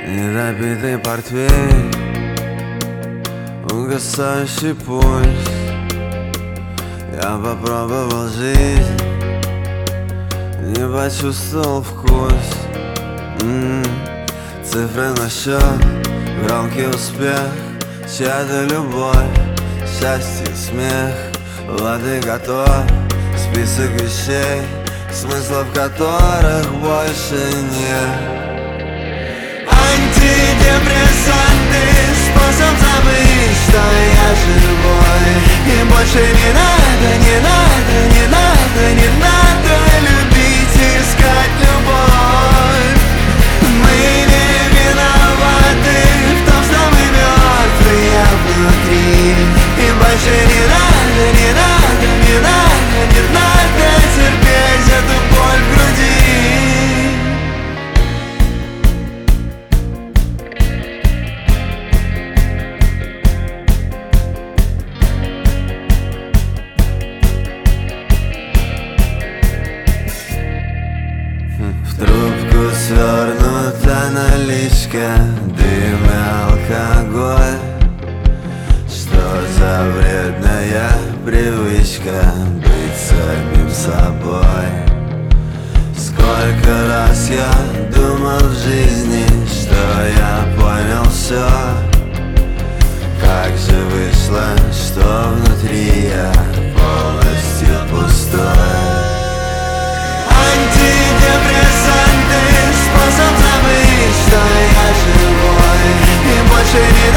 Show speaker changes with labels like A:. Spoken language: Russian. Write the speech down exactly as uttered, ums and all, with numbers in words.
A: Недопитый портвейн, угасающий пульс. Я попробовал жизнь, не почувствовал вкус. М-м, цифры на счет, громкий успех, чья-то любовь, счастье, смех. Вот и готов список вещей, смыслов которых больше нет. Антидепрессанты, способ забыть, что я живой. И больше не надо, не надо, не надо, не надо любить и искать любовь. Мы не виноваты в том, что мы мертвые внутри. И больше не надо, не надо, не надо, не надо терпеть эту боль в груди. В трубку свернута наличка, дым и алкоголь. Что за вредная привычка быть самим собой? Сколько раз я думал в жизни, что я понял все. Как же вышло, что внутри я полностью пустой. Антидепрессанты, способ забыть, что я живой. И больше не